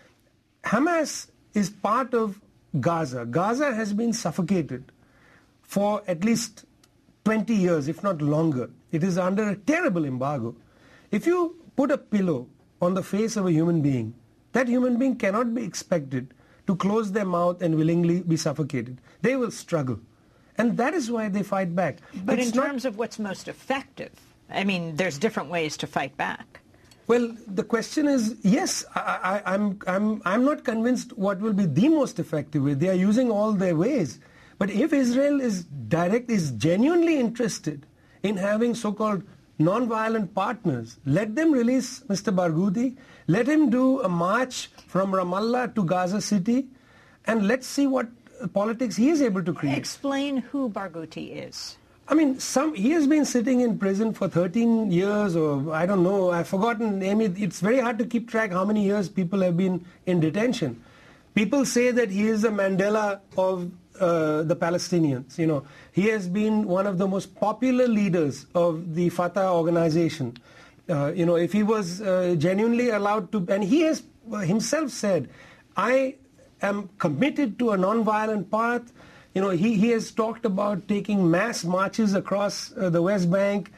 Hamas is part of Gaza. Gaza has been suffocated for at least 20 years, if not longer. It is under a terrible embargo. If you put a pillow on the face of a human being, that human being cannot be expected to close their mouth and willingly be suffocated. They will struggle. And that is why they fight back. But in terms of what's most effective, I mean, there's different ways to fight back. Well, the question is, yes, I'm not convinced what will be the most effective way. They are using all their ways. But if Israel is genuinely interested in having so-called non-violent partners, let them release Mr. Barghouti, let him do a march from Ramallah to Gaza City, and let's see what politics he is able to create. Explain who Barghouti is. I mean, he has been sitting in prison for 13 years, or I don't know, I've forgotten. I mean, it's very hard to keep track how many years people have been in detention. People say that he is the Mandela of the Palestinians. He has been one of the most popular leaders of the Fatah organization. If he was genuinely allowed to, and he has himself said, I am committed to a non-violent path. He has talked about taking mass marches across the West Bank.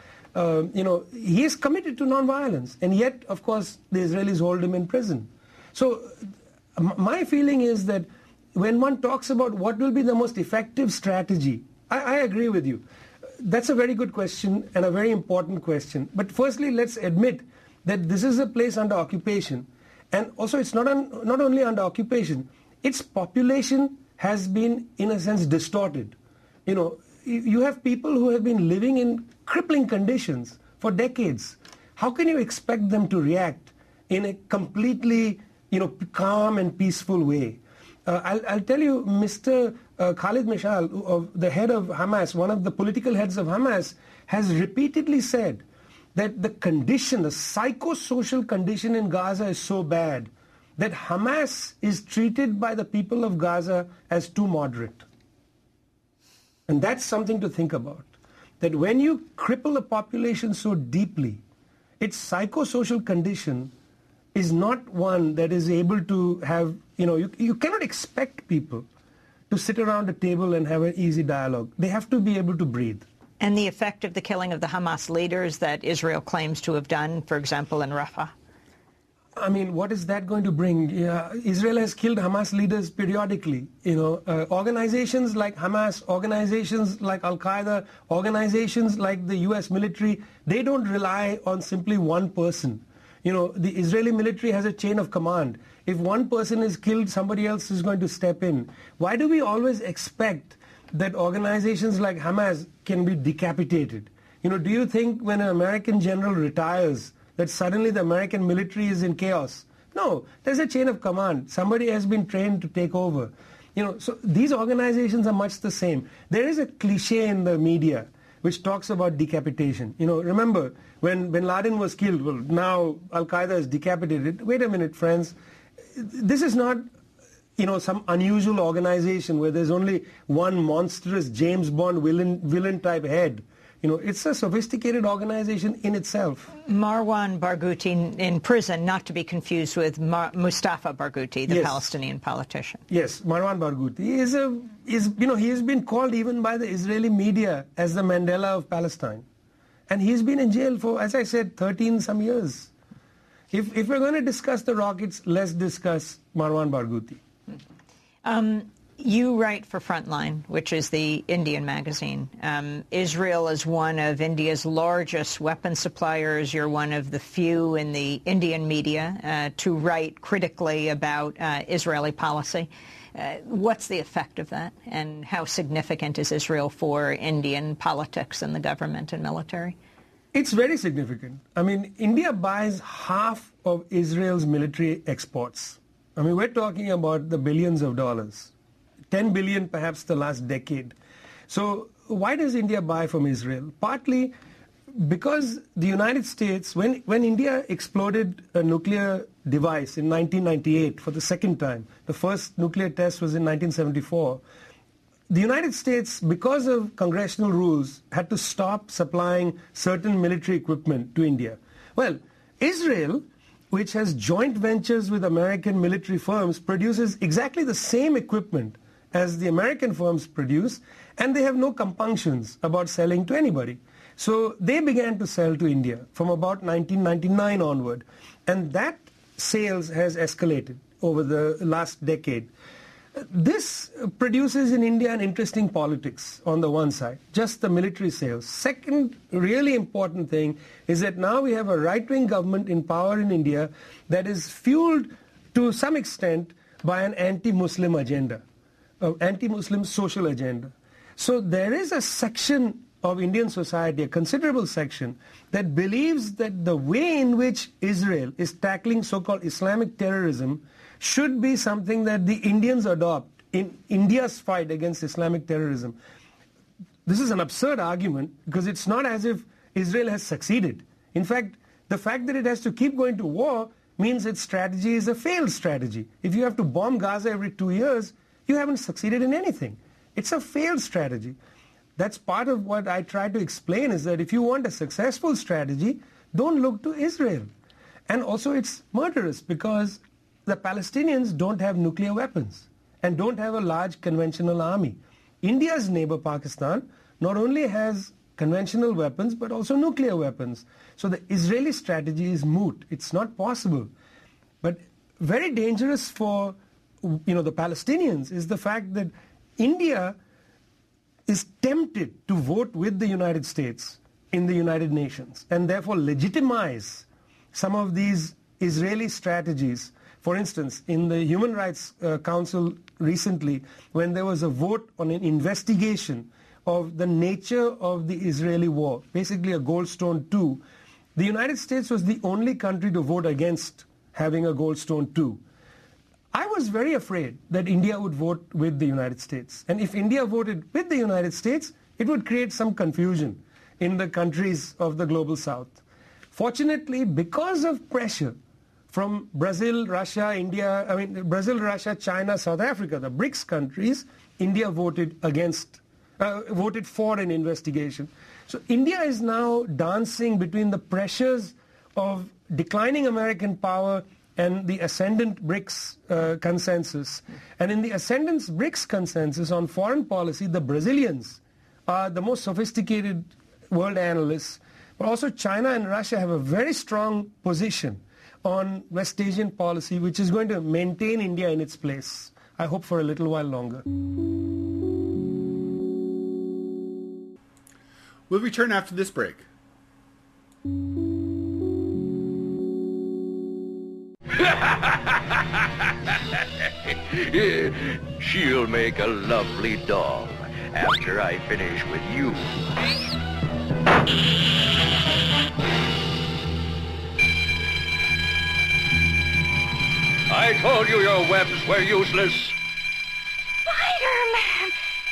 He is committed to non-violence, and yet, of course, the Israelis hold him in prison. So my feeling is that when one talks about what will be the most effective strategy, I agree with you. That's a very good question and a very important question. But firstly, let's admit that this is a place under occupation. And also, it's not only under occupation, its population has been, in a sense, distorted. You have people who have been living in crippling conditions for decades. How can you expect them to react in a completely, calm and peaceful way? I'll tell you, Mr. Khalid Mashal, the head of Hamas, one of the political heads of Hamas, has repeatedly said that the psychosocial condition in Gaza is so bad that Hamas is treated by the people of Gaza as too moderate. And that's something to think about. That when you cripple a population so deeply, its psychosocial condition is not one that is able to have, you cannot expect people to sit around a table and have an easy dialogue. They have to be able to breathe. And the effect of the killing of the Hamas leaders that Israel claims to have done, for example, in Rafah? I mean, what is that going to bring? Israel has killed Hamas leaders periodically. Organizations like Hamas, organizations like Al-Qaeda, organizations like the U.S. military, they don't rely on simply one person. The Israeli military has a chain of command. If one person is killed, somebody else is going to step in. Why do we always expect that organizations like Hamas can be decapitated? Do you think when an American general retires that suddenly the American military is in chaos? No, there's a chain of command. Somebody has been trained to take over. So these organizations are much the same. There is a cliche in the media which talks about decapitation. Remember when Bin Laden was killed, well, now Al-Qaeda is decapitated. Wait a minute, friends. This is not some unusual organization where there's only one monstrous James Bond villain type head. It's a sophisticated organization in itself. Marwan Barghouti in prison, not to be confused with Mustafa Barghouti, the Palestinian politician. Yes, Marwan Barghouti he has been called even by the Israeli media as the Mandela of Palestine. And he's been in jail for, as I said, 13 some years. If we're going to discuss the rockets, let's discuss Marwan Barghouti. You write for Frontline, which is the Indian magazine. Israel is one of India's largest weapons suppliers. You're one of the few in the Indian media to write critically about Israeli policy. What's the effect of that, and how significant is Israel for Indian politics and the government and military? It's very significant. I mean, India buys half of Israel's military exports. I mean, we're talking about the billions of dollars. 10 billion perhaps the last decade. So why does India buy from Israel? Partly because the United States, when India exploded a nuclear device in 1998 for the second time, the first nuclear test was in 1974, the United States, because of congressional rules, had to stop supplying certain military equipment to India. Well, Israel, which has joint ventures with American military firms, produces exactly the same equipment as the American firms produce, and they have no compunctions about selling to anybody. So they began to sell to India from about 1999 onward, and that sales has escalated over the last decade. This produces in India an interesting politics on the one side, just the military sales. Second really important thing is that now we have a right-wing government in power in India that is fueled to some extent by an anti-Muslim agenda, an anti-Muslim social agenda. So there is a section of Indian society, a considerable section, that believes that the way in which Israel is tackling so-called Islamic terrorism should be something that the Indians adopt in India's fight against Islamic terrorism. This is an absurd argument because it's not as if Israel has succeeded. In fact, the fact that it has to keep going to war means its strategy is a failed strategy. If you have to bomb Gaza every 2 years, you haven't succeeded in anything. It's a failed strategy. That's part of what I try to explain, is that if you want a successful strategy, don't look to Israel. And also it's murderous because the Palestinians don't have nuclear weapons and don't have a large conventional army. India's neighbor Pakistan not only has conventional weapons but also nuclear weapons. So the Israeli strategy is moot. It's not possible. But very dangerous for the Palestinians is the fact that India is tempted to vote with the United States in the United Nations and therefore legitimize some of these Israeli strategies. For instance, in the Human Rights Council recently, when there was a vote on an investigation of the nature of the Israeli war, basically a Goldstone 2, the United States was the only country to vote against having a Goldstone 2. I was very afraid that India would vote with the United States. And if India voted with the United States, it would create some confusion in the countries of the global south. Fortunately, because of pressure from Brazil, Russia, China, South Africa, the BRICS countries, India voted for an investigation. So India is now dancing between the pressures of declining American power and the Ascendant BRICS consensus. And in the Ascendant BRICS consensus on foreign policy, the Brazilians are the most sophisticated world analysts, but also China and Russia have a very strong position on West Asian policy, which is going to maintain India in its place, I hope, for a little while longer. We'll return after this break. She'll make a lovely doll after I finish with you. I told you your webs were useless. Spider-Man!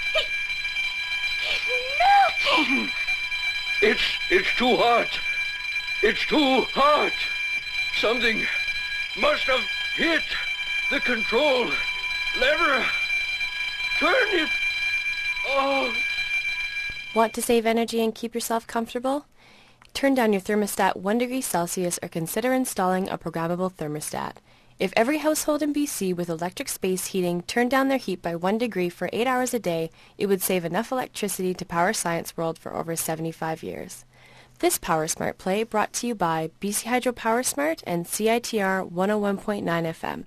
He's melting! It's too hot. It's too hot. Something must have hit the control lever. Turn it. Oh. Want to save energy and keep yourself comfortable? Turn down your thermostat 1 degree Celsius or consider installing a programmable thermostat. If every household in BC with electric space heating turned down their heat by 1 degree for 8 hours a day, it would save enough electricity to power Science World for over 75 years. This Power Smart play brought to you by BC Hydro Power Smart and CITR 101.9 FM.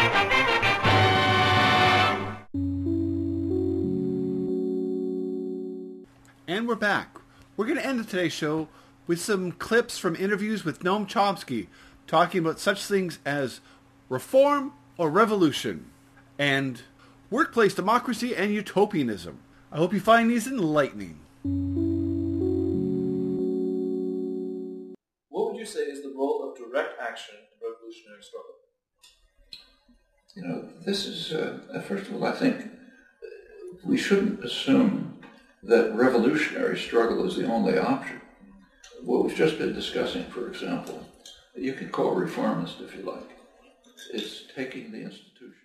And we're back. We're going to end today's show with some clips from interviews with Noam Chomsky talking about such things as reform or revolution and workplace democracy and utopianism. I hope you find these enlightening. What would you say is the role of direct action in revolutionary struggle? You know, this is, first of all, I think we shouldn't assume that revolutionary struggle is the only option. What we've just been discussing, for example, you can call reformist if you like. It's taking the institution